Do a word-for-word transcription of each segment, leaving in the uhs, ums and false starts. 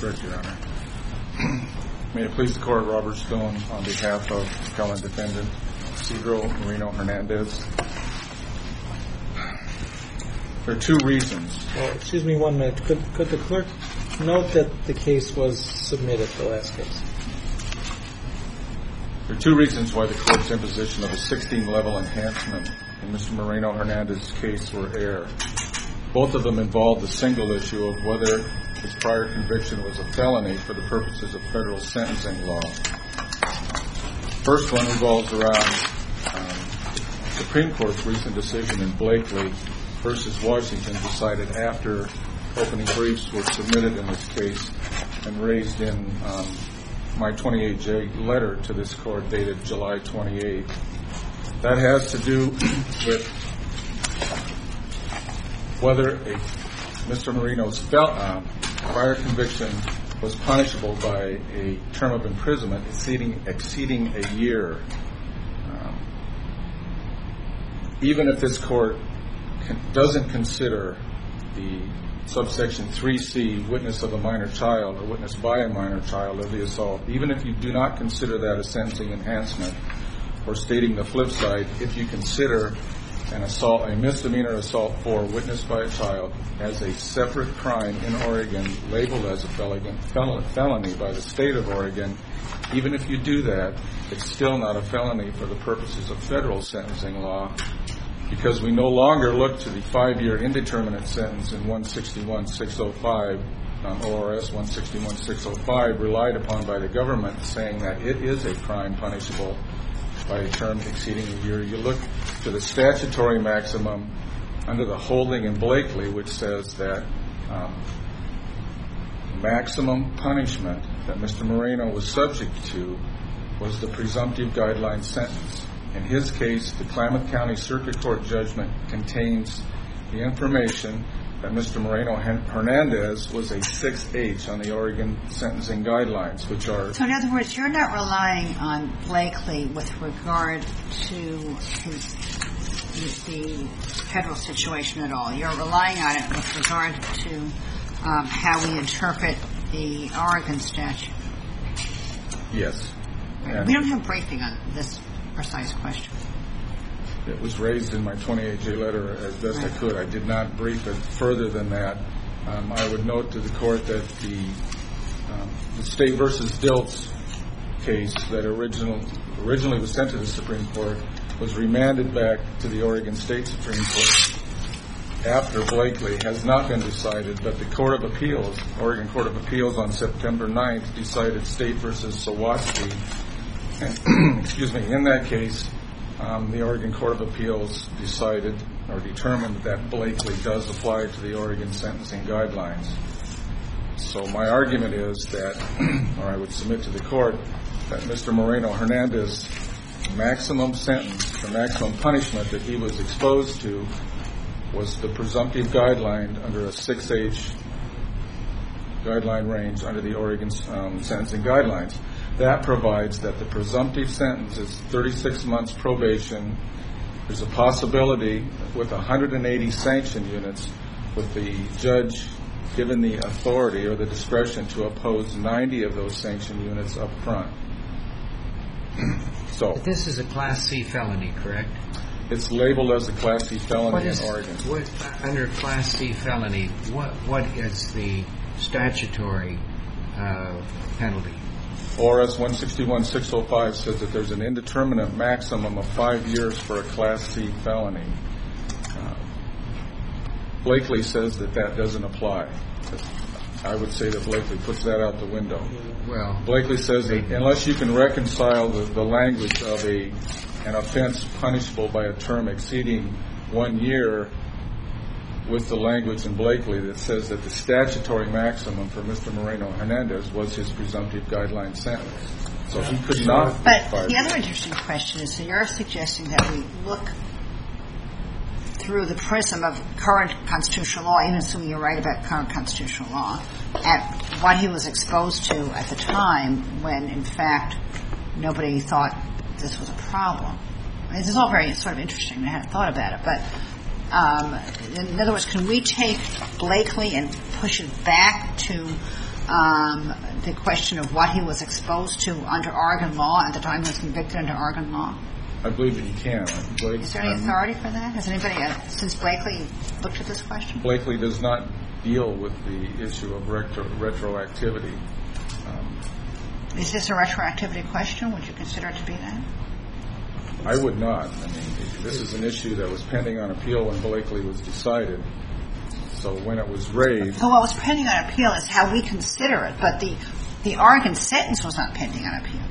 correct, Your Honor. May it please the Court, Robert Stone on behalf of Appellant Defendant Isidro Moreno-Hernandez. There are two reasons. Well, excuse me one minute. Could, could the clerk note that the case was submitted, the last case? There are two reasons why the Court's imposition of a sixteen-level enhancement in Mister Moreno-Hernandez's case were error. Both of them involved the single issue of whether his prior conviction was a felony for the purposes of federal sentencing law. First one revolves around um, Supreme Court's recent decision in Blakely versus Washington, decided after opening briefs were submitted in this case and raised in um, my twenty-eight J letter to this Court dated July twenty-eighth. That has to do with whether a, Mister Moreno's fel- uh, prior conviction was punishable by a term of imprisonment exceeding, exceeding a year. Um, even if this Court con- doesn't consider the subsection three C, witness of a minor child or witness by a minor child of the assault, even if you do not consider that a sentencing enhancement, or stating the flip side, if you consider an assault, a misdemeanor assault for witness by a child as a separate crime in Oregon labeled as a felony, felony by the state of Oregon, even if you do that, it's still not a felony for the purposes of federal sentencing law, because we no longer look to the five-year indeterminate sentence in one sixty-one six oh five, um, O R S one sixty-one six oh five, relied upon by the government, saying that it is a crime punishable by a term exceeding a year. You look to the statutory maximum under the holding in Blakely, which says that um, maximum punishment that Mister Moreno was subject to was the presumptive guideline sentence. In his case, the Klamath County Circuit Court judgment contains the information that Mister Moreno-Hernandez was a six H on the Oregon sentencing guidelines, which are... So in other words, you're not relying on Blakely with regard to his, the federal situation at all. You're relying on it with regard to um, how we interpret the Oregon statute. Yes. And we don't have briefing on this precise question. It was raised in my twenty-eight J letter as best I could. I did not brief it further than that. Um, I would note to the Court that the, um, the State versus Dilts case that original, originally was sent to the Supreme Court was remanded back to the Oregon State Supreme Court after Blakely has not been decided, but the Court of Appeals, Oregon Court of Appeals on September ninth decided State versus Sawatsky. And, excuse me, in that case, Um, the Oregon Court of Appeals decided or determined that Blakely does apply to the Oregon sentencing guidelines. So my argument is that, or I would submit to the Court, that Mister Moreno-Hernandez's maximum sentence, the maximum punishment that he was exposed to, was the presumptive guideline under a six H guideline range under the Oregon um, sentencing guidelines. That provides that the presumptive sentence is thirty-six months probation. There's a possibility with one hundred eighty sanction units with the judge given the authority or the discretion to oppose ninety of those sanction units up front. So but this is a Class C felony, correct? It's labeled as a Class C felony what is, in Oregon. What, under Class C felony, what what is the statutory uh, penalty? O R S one sixty-one six oh five says that there's an indeterminate maximum of five years for a Class C felony. Uh, Blakely says that that doesn't apply. I would say that Blakely puts that out the window. Well, Blakely says that unless you can reconcile the, the language of a an offense punishable by a term exceeding one year with the language in Blakely that says that the statutory maximum for Mister Moreno-Hernandez was his presumptive guideline sentence. So he could not. But the other interesting question is, so you're suggesting that we look through the prism of current constitutional law, even assuming you're right about current constitutional law, at what he was exposed to at the time when, in fact, nobody thought this was a problem. I mean, this is all very sort of interesting. I hadn't thought about it, but Um, in other words, can we take Blakely and push it back to um, the question of what he was exposed to under Oregon law at the time he was convicted under Oregon law? I believe that you can. Blake, Is there any um, authority for that? Has anybody, uh, since Blakely, looked at this question? Blakely does not deal with the issue of retro- retroactivity. Um, Is this a retroactivity question? Would you consider it to be that? I would not. I mean, this is an issue that was pending on appeal when Blakely was decided. So when it was raised... So what was pending on appeal is how we consider it, but the, the Oregon sentence was not pending on appeal.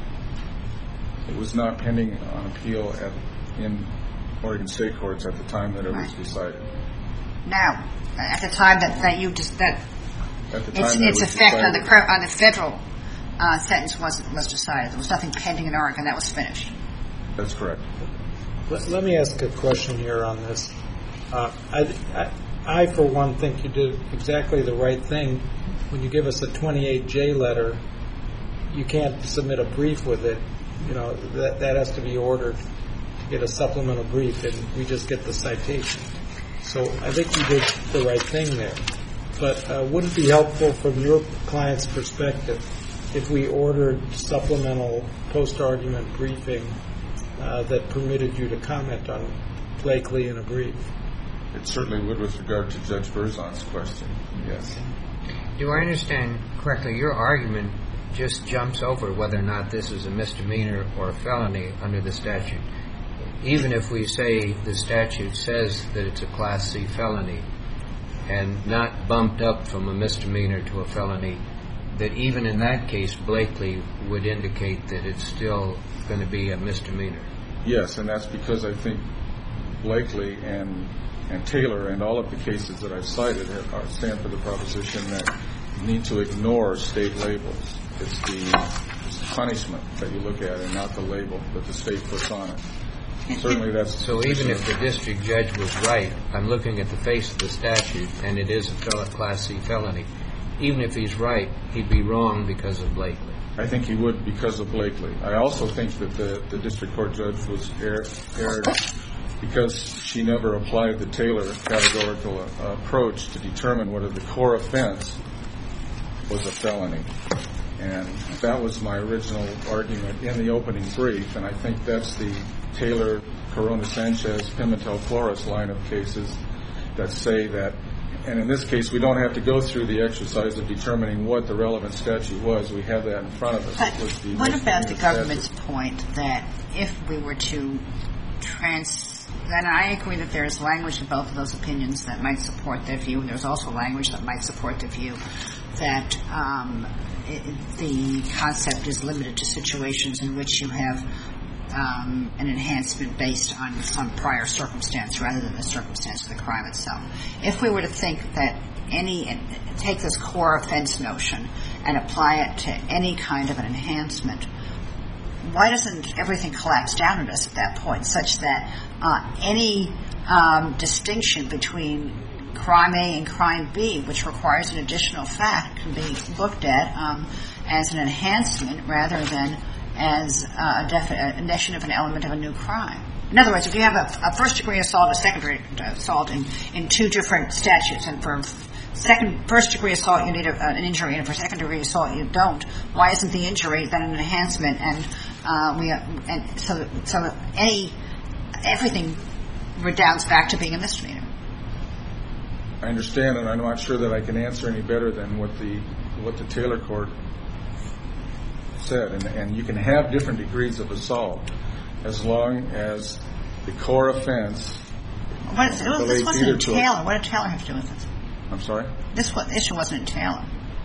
It was not pending on appeal at, in Oregon State courts at the time that it Right. was decided. Now, at the time that, that you just that At the time its, that its it was effect on the decided, cur- on the federal uh, sentence was was decided. There was nothing pending in Oregon. That was finished. That's correct. Let, let me ask a question here on this. Uh, I, I, I, for one, think you did exactly the right thing. When you give us a twenty-eight J letter, you can't submit a brief with it. You know, that that has to be ordered to get a supplemental brief, and we just get the citation. So I think you did the right thing there. But uh, would it be helpful from your client's perspective if we ordered supplemental post-argument briefing uh, that permitted you to comment on Blakely in a brief? It certainly would with regard to Judge Berzon's question, yes. Do I understand correctly, your argument just jumps over whether or not this is a misdemeanor or a felony under the statute? Even if we say the statute says that it's a Class C felony and not bumped up from a misdemeanor to a felony, that even in that case, Blakely would indicate that it's still going to be a misdemeanor? Yes, and that's because I think Blakely and and Taylor and all of the cases that I've cited are, stand for the proposition that you need to ignore state labels. It's the, it's the punishment that you look at and not the label that the state puts on it. Certainly that's... So even if the district judge was right, I'm looking at the face of the statute, and it is a fel- Class C felony. Even if he's right, he'd be wrong because of Blakely. I think he would because of Blakely. I also think that the, the district court judge was erred, erred because she never applied the Taylor categorical uh, approach to determine whether the core offense was a felony. And that was my original argument in the opening brief, and I think that's the Taylor, Corona-Sanchez, Pimentel-Flores line of cases that say that, and in this case we don't have to go through the exercise of determining what the relevant statute was. We have that in front of us. But It was the what about the misdemeanor government's statute. point that if we were to trans... And I agree that there is language in both of those opinions that might support their view. There's also language that might support the view that um, it, the concept is limited to situations in which you have um, an enhancement based on some prior circumstance rather than the circumstance of the crime itself. If we were to think that any, take this core offense notion and apply it to any kind of an enhancement, why doesn't everything collapse down on us at that point, such that uh, any um, distinction between crime A and crime B, which requires an additional fact, can be looked at um, as an enhancement rather than as uh, a definition of an element of a new crime? In other words, if you have a, a first-degree assault and a second-degree assault in, in two different statutes, and for second first-degree assault you need a, an injury, and for second-degree assault you don't, why isn't the injury then an enhancement? And uh, we uh, and so so any everything redounds back to being a misdemeanor. I understand, and I'm not sure that I can answer any better than what the what the Taylor court said. And, and you can have different degrees of assault as long as the core offense. What, this relates wasn't either in to a- Taylor. What did Taylor have to do with this? I'm sorry? This was, issue wasn't in Taylor.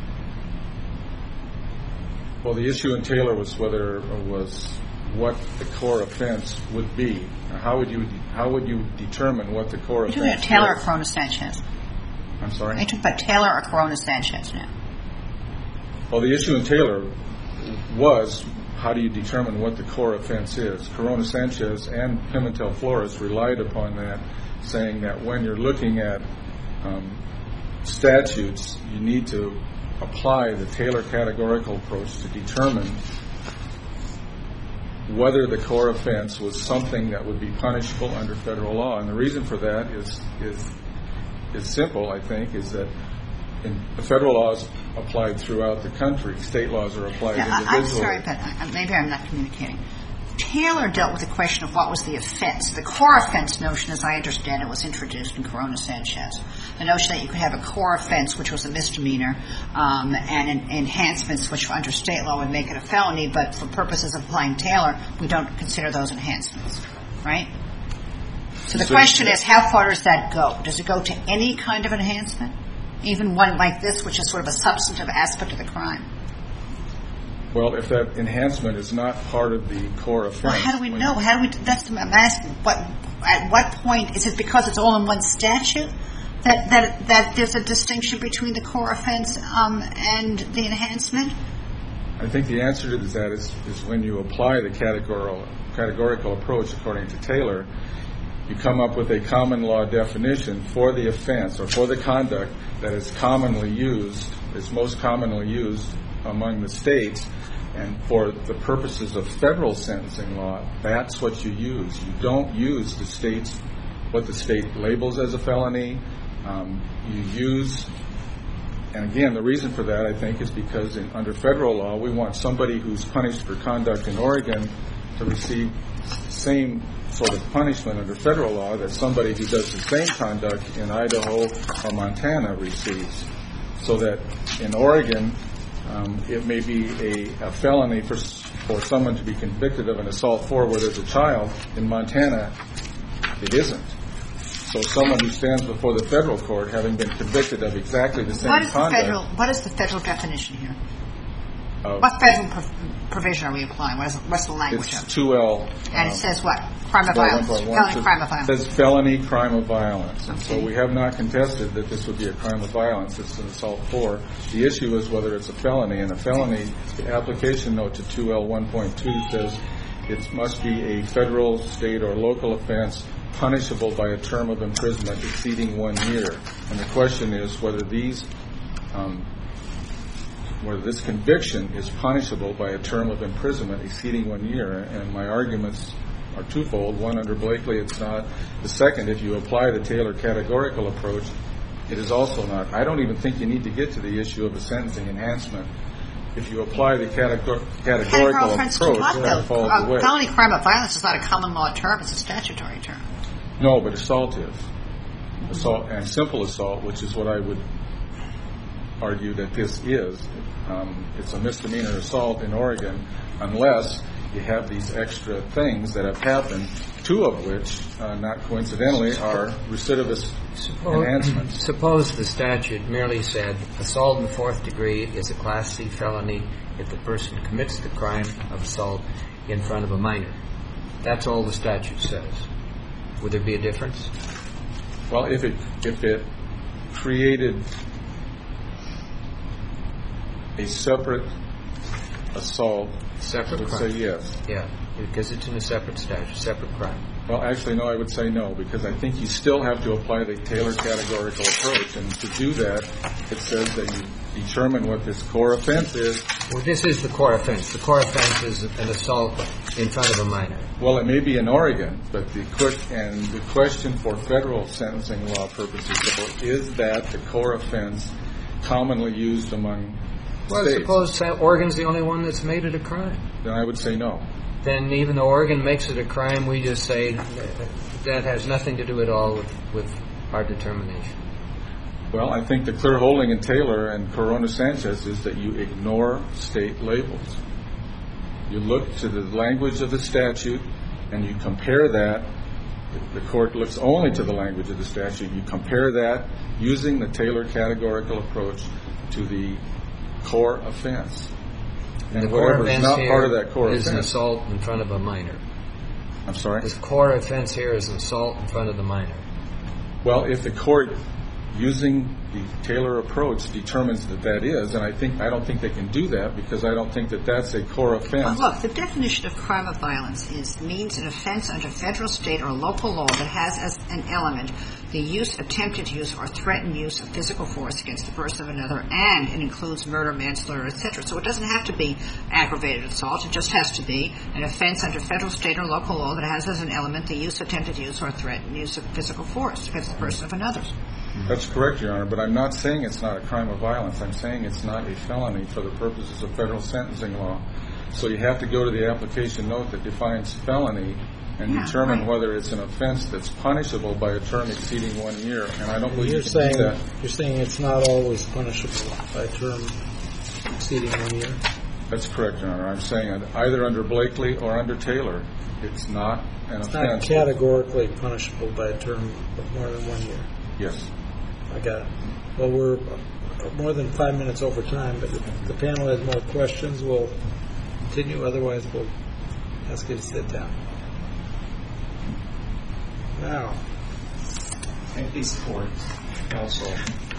Well, the issue in Taylor was whether was what the core offense would be. How would you how would you determine what the core Are you offense talking about Taylor or was? Corona-Sanchez? I'm Are sorry? you talking about Taylor or Corona-Sanchez now? Well, the issue in Taylor was how do you determine what the core offense is? Corona-Sanchez and Pimentel-Flores relied upon that, saying that when you're looking at um, statutes, you need to apply the Taylor categorical approach to determine whether the core offense was something that would be punishable under federal law. And the reason for that is is is simple, I think, is that in the federal laws applied throughout the country. State laws are applied Yeah, individually. I'm sorry, but uh, maybe I'm not communicating. Taylor dealt with the question of what was the offense. The core offense notion, as I understand it, was introduced in Corona Sanchez. The notion that you could have a core offense, which was a misdemeanor, um, and en- enhancements, which under state law would make it a felony, but for purposes of applying Taylor, we don't consider those enhancements, right? So the So- question is, how far does that go? Does it go to any kind of enhancement, even one like this, which is sort of a substantive aspect of the crime? Well, if that enhancement is not part of the core offense. Well, how do we know? How do we? That's I'm asking. What? At what point is it because it's all in one statute that that that there's a distinction between the core offense um, and the enhancement? I think the answer to that is, is when you apply the categorical, categorical approach according to Taylor, you come up with a common law definition for the offense or for the conduct that is commonly used, is most commonly used among the states. And for the purposes of federal sentencing law, that's what you use. You don't use the state's, what the state labels as a felony. Um, you use, and again, the reason for that, I think, is because in, under federal law, we want somebody who's punished for conduct in Oregon to receive the same sort of punishment under federal law that somebody who does the same conduct in Idaho or Montana receives. So that in Oregon, Um, it may be a, a felony for for someone to be convicted of an assault four where there's a child. In Montana, it isn't. So someone who stands before the federal court having been convicted of exactly the same What is the conduct. federal? What is the federal definition here? Uh, What federal pro- provision are we applying? What is, what's the language it's of it? two L. And uh, it says what? Crime of well, violence. one point one Felony says- crime of violence. says felony crime of violence. And so Okay. we have not contested that this would be a crime of violence. It's an assault four. The issue is whether it's a felony. And a felony, the application note to two L one point two says it must be a federal, state, or local offense punishable by a term of imprisonment exceeding one year. And the question is whether these um, whether this conviction is punishable by a term of imprisonment exceeding one year. And my arguments are twofold. One, under Blakely, it's not. The second, if you apply the Taylor categorical approach, it is also not. I don't even think you need to get to the issue of a sentencing enhancement. If you apply the categor- categorical Categorical offense to approach, what, that though? falls Uh, away. felony crime of violence is not a common law term. It's a statutory term. No, but assault is. Assault and simple assault, which is what I would argue that this is. Um, it's a misdemeanor assault in Oregon unless you have these extra things that have happened, two of which, uh, not coincidentally, are recidivist enhancements. Suppose the statute merely said assault in the fourth degree is a Class C felony if the person commits the crime of assault in front of a minor. That's all the statute says. Would there be a difference? Well, if it if it created a separate assault, Separate I would crime. say yes. Yeah, because it's in a separate statute, separate crime. Well, actually, no, I would say no, because I think you still have to apply the Taylor categorical approach. And to do that, it says that you determine what this core offense is. Well, this is the core offense. The core offense is an assault in front of a minor. Well, it may be in Oregon, but the quick and the question for federal sentencing law purposes though, is that the core offense commonly used among Well, states? suppose Oregon's the only one that's made it a crime. Then I would say no. Then even though Oregon makes it a crime, we just say that has nothing to do at all with, with our determination. Well, I think the clear holding in Taylor and Corona Sanchez is that you ignore state labels. You look to the language of the statute and you compare that. The court looks only to the language of the statute. You compare that using the Taylor categorical approach to the core offense. And And the core whatever is offense not here part of that core is an offense. assault in front of a minor. I'm sorry? The core offense here is an assault in front of the minor. Well, if the court, using the Taylor approach, determines that that is, and I think I don't think they can do that because I don't think that that's a core offense. Well, look, the definition of crime of violence is means an offense under federal, state, or local law that has as an element the use, attempted use, or threatened use of physical force against the person of another, and it includes murder, manslaughter, et cetera. So it doesn't have to be aggravated assault. It just has to be an offense under federal, state, or local law that has as an element the use, attempted use, or threatened use of physical force against the person of another. That's correct, Your Honor, but I'm not saying it's not a crime of violence. I'm saying it's not a felony for the purposes of federal sentencing law. So you have to go to the application note that defines felony and Yeah, determine right. whether it's an offense that's punishable by a term exceeding one year. And I don't believe You're you can saying do that. you're saying it's not always punishable by a term exceeding one year. That's correct, Your Honor. I'm saying that either under Blakely or under Taylor, it's not an It's not offense. categorically punishable by a term of more than one year. Yes. I got it. Well, we're more than five minutes over time, but if the panel has more questions, we'll continue. Otherwise, we'll ask you to sit down. Now, Thank you, support, counsel.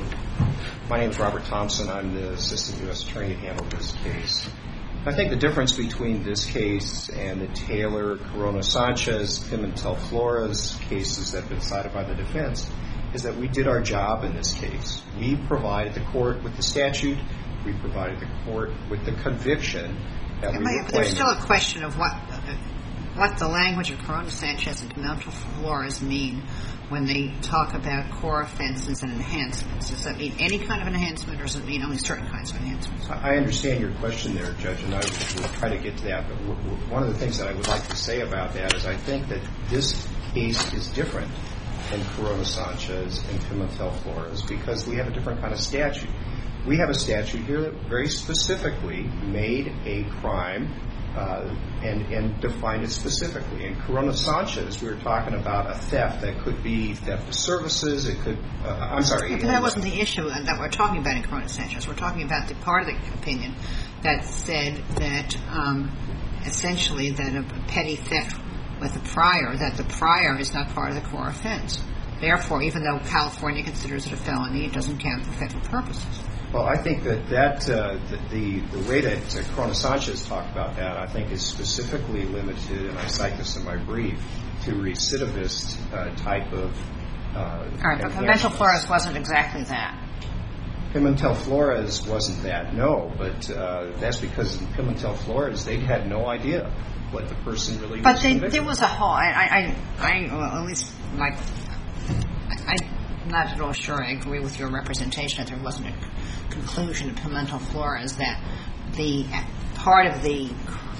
My name is Robert Thompson. I'm the Assistant U S Attorney who handled this case. I think the difference between this case and the Taylor, Corona Sanchez, Pimentel Flores cases that have been cited by the defense is that we did our job in this case. We provided the court with the statute. We provided the court with the conviction that we were There's claiming. still a question of what what the language of Corona Sanchez and Pimentel Flores mean when they talk about core offenses and enhancements. Does that mean any kind of enhancement, or does it mean only certain kinds of enhancements? I understand your question there, Judge, and I will try to get to that. But w- w- one of the things that I would like to say about that is I think that this case is different than Corona Sanchez and Pimentel Flores because we have a different kind of statute. We have a statute here that very specifically made a crime uh, and, and defined it specifically. In Corona Sanchez, we were talking about a theft that could be theft of services. It could, uh, I'm sorry. But that wasn't the issue that we're talking about in Corona Sanchez. We're talking about the part of the opinion that said that um, essentially that a petty theft with a prior, that the prior is not part of the core offense. Therefore, even though California considers it a felony, it doesn't count for federal purposes. Well, I think that, that uh, the, the way that uh, Corona Sanchez talked about that, I think, is specifically limited, and I cite this in my brief, to recidivist uh, type of uh, All right, but Pimentel enhancements. Flores wasn't exactly that. Pimentel Flores wasn't that, no, but uh, that's because in Pimentel Flores, they had no idea what the person really But was they, convicted there of. was a whole, I, I, I, well, at least my, I, I'm not at all sure I agree with your representation that there wasn't a conclusion in Pimentel Flores that the part of the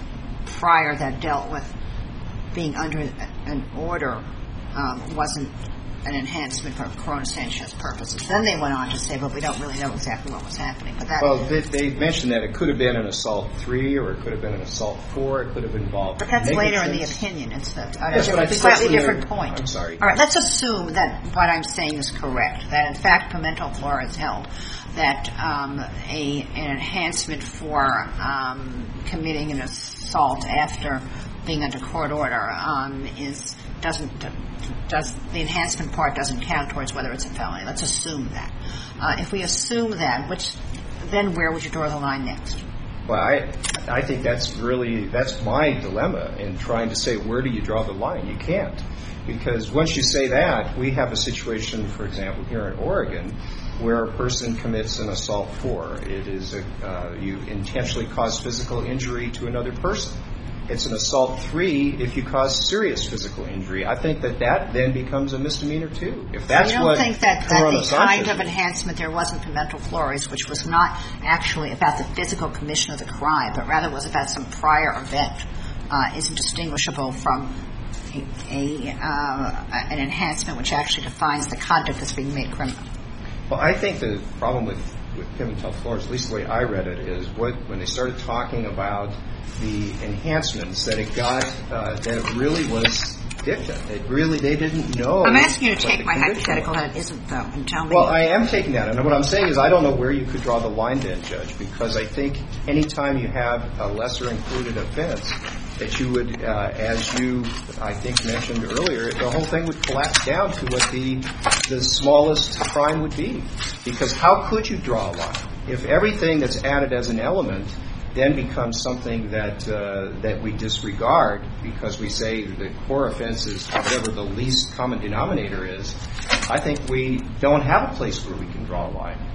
prior that dealt with being under an order um, wasn't an enhancement for Corona Sanchez purposes. Then they went on to say, but we don't really know exactly what was happening. But that, Well, they, they mentioned that it could have been an assault three, or it could have been an assault four. It could have involved. But that's later in the negligence. opinion. It's a, Yes, but I a think slightly that's when different they're- point. I'm sorry. All right, let's assume that what I'm saying is correct, that in fact Pimentel Flores held that um, a, an enhancement for um, committing an assault after being under court order um, is doesn't does the enhancement part doesn't count towards whether it's a felony. Let's assume that. Uh, if we assume that, which then where would you draw the line next? Well, I I think that's really that's my dilemma in trying to say where do you draw the line? You can't, because once you say that, we have a situation, for example, here in Oregon, where a person commits an assault four. It is a, uh, you intentionally cause physical injury to another person. It's an assault three if you cause serious physical injury. I think that that then becomes a misdemeanor too. If that's you don't what think that, that Corona the kind Sanchez of is. enhancement there was in Pimentel Flores, which was not actually about the physical commission of the crime, but rather was about some prior event, uh, isn't distinguishable from a, a uh, an enhancement which actually defines the conduct that's being made criminal. Well, I think the problem with, with Pimentel Flores, at least the way I read it, is what when they started talking about the enhancements, that it got, uh, that it really was dicta. It really, they didn't know. I'm asking you to what take the my conviction hypothetical was. that it isn't, though, and tell me. Well, I am taking that. And what I'm saying is I don't know where you could draw the line then, Judge, because I think any time you have a lesser included offense, that you would, uh, as you, I think, mentioned earlier, the whole thing would collapse down to what the the smallest crime would be. Because how could you draw a line? If everything that's added as an element then becomes something that uh, that we disregard because we say the core offense is whatever the least common denominator is, I think we don't have a place where we can draw a line.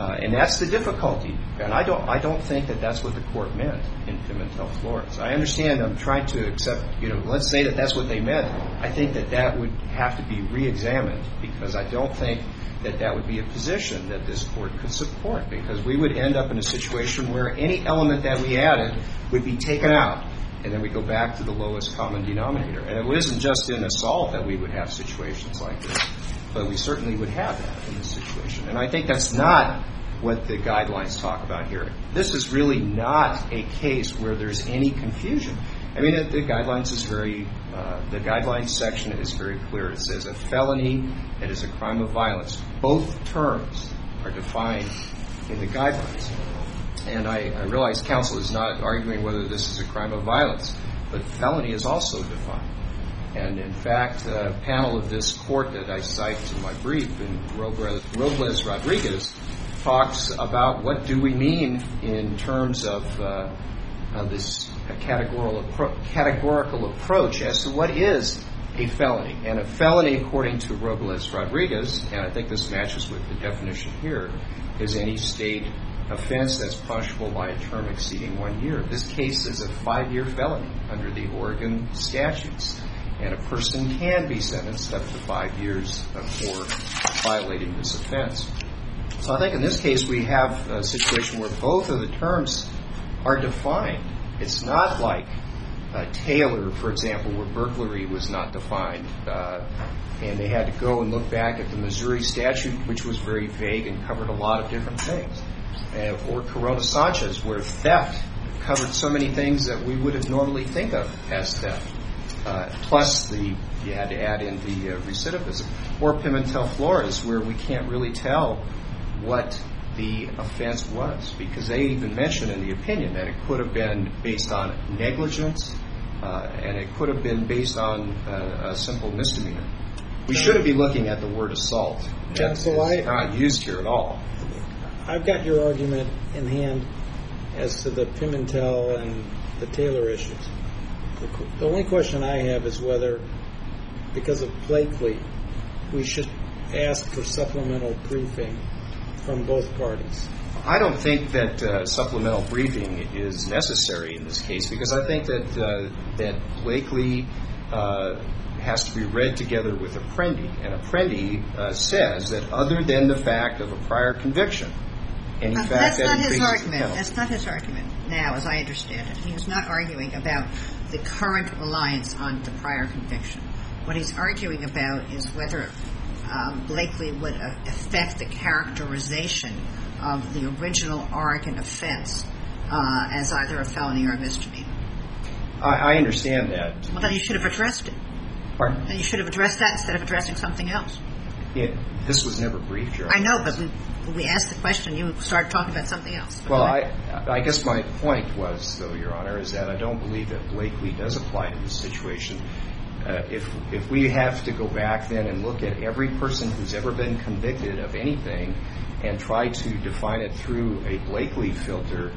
Uh, and that's the difficulty. And I don't I don't think that that's what the court meant in Pimentel Flores. I understand. I'm trying to accept, you know, let's say that that's what they meant. I think that that would have to be reexamined, because I don't think that that would be a position that this court could support, because we would end up in a situation where any element that we added would be taken out, and then we go back to the lowest common denominator. And it isn't just in assault that we would have situations like this, but we certainly would have that in this situation. And I think that's not what the guidelines talk about here. This is really not a case where there's any confusion. I mean, the, the guidelines is very, uh, the guidelines section is very clear. It says a felony, it is a crime of violence. Both terms are defined in the guidelines. And I, I realize counsel is not arguing whether this is a crime of violence, but felony is also defined. And in fact, a panel of this court that I cite in my brief in Robles Rodriguez talks about what do we mean in terms of, uh, of this categorical, appro- categorical approach as to what is a felony. And a felony, according to Robles Rodriguez, and I think this matches with the definition here, is any state offense that's punishable by a term exceeding one year. This case is a five-year felony under the Oregon statutes, and a person can be sentenced up to five years for violating this offense. So I think in this case we have a situation where both of the terms are defined. It's not like uh, Taylor, for example, where burglary was not defined, uh, and they had to go and look back at the Missouri statute, which was very vague and covered a lot of different things. Uh, or Corona Sanchez, where theft covered so many things that we wouldn't normally think of as theft. Uh, plus, the you had to add in the uh, recidivism. Or Pimentel Flores, where we can't really tell what the offense was, because they even mention in the opinion that it could have been based on negligence, uh, and it could have been based on uh, a simple misdemeanor. We shouldn't be looking at the word assault. That's not used here at all. I've got your argument in hand as to the Pimentel and the Taylor issues. The, the only question I have is whether, because of Blakely, we should ask for supplemental briefing from both parties. I don't think that uh, supplemental briefing is necessary in this case, because I think that uh, that Blakely uh, has to be read together with Apprendi, and Apprendi uh, says that other than the fact of a prior conviction, any uh, fact that's that not his increases argument. the penalty. That's not his argument now, as I understand it. He was not arguing about the current reliance on the prior conviction. What he's arguing about is whether um, Blakely would uh, affect the characterization of the original Oregon offense uh, as either a felony or a misdemeanor. I, I understand that. Well, then you should have addressed it. Pardon? Then you should have addressed that instead of addressing something else. Yeah, this was never briefed, Your Honor. I know, but we, when we asked the question, you started talking about something else. Well, I, I guess my point was, though, Your Honor, is that I don't believe that Blakely does apply to this situation. Uh, if if we have to go back then and look at every person who's ever been convicted of anything and try to define it through a Blakely filter,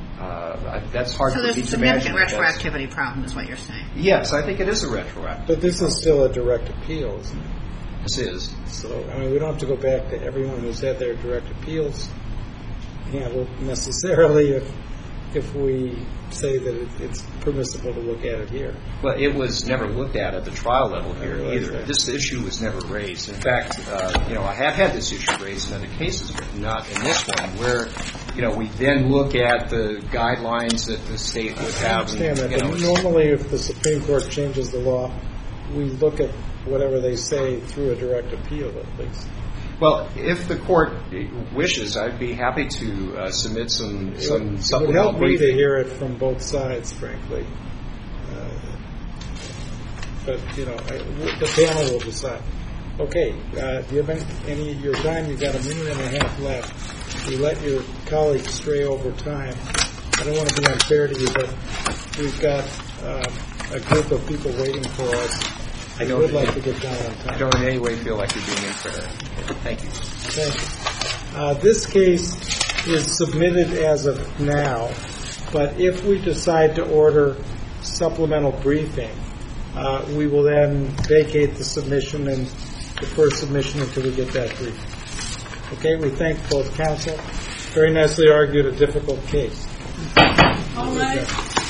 uh, that's hard so for me to imagine. So there's a significant retroactivity problem, is what you're saying. Yes, I think it is a retroactive. But this is still a direct appeal, isn't it? This is. So, I mean, we don't have to go back to everyone who's had their direct appeals handled necessarily if if we say that it, it's permissible to look at it here. Well, it was never looked at at the trial level here either. That. This issue was never raised. In fact, uh, you know, I have had this issue raised in other cases, but not in this one, where, you know, we then look at the guidelines that the state would have. I understand and, that, you but know, normally if the Supreme Court changes the law, we look at whatever they say through a direct appeal, at least. Well, if the court wishes, I'd be happy to uh, submit some, It some would, supplemental it would help me briefing. to hear it from both sides, frankly. Uh, but, you know, I, the panel will decide. Okay, uh, do you have any, any of your time? You've got a minute and a half left. You let your colleagues stray over time. I don't want to be unfair to you, but we've got uh, a group of people waiting for us. I would like to get done on time. I don't in any way feel like you're being unfair. Thank you. Thank you. Uh, this case is submitted as of now, but if we decide to order supplemental briefing, uh, we will then vacate the submission and defer submission until we get that briefing. Okay, we thank both counsel. Very nicely argued, a difficult case. All right.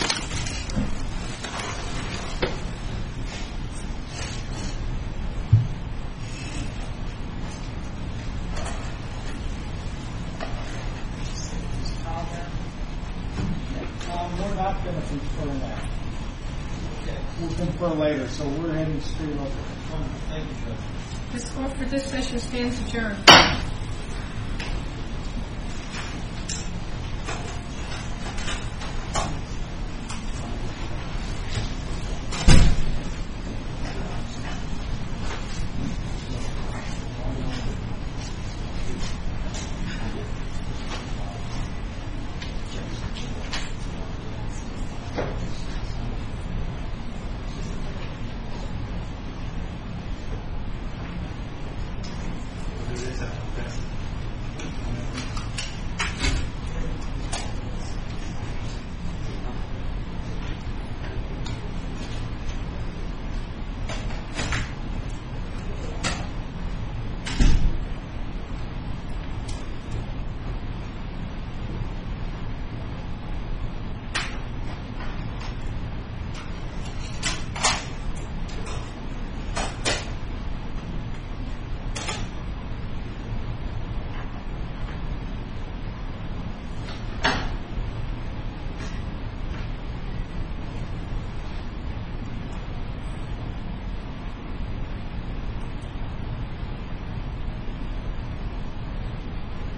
Um, we're not going to confer now. We'll confer later, so we're heading straight over. Thank you, Judge. This court for this session stands adjourned.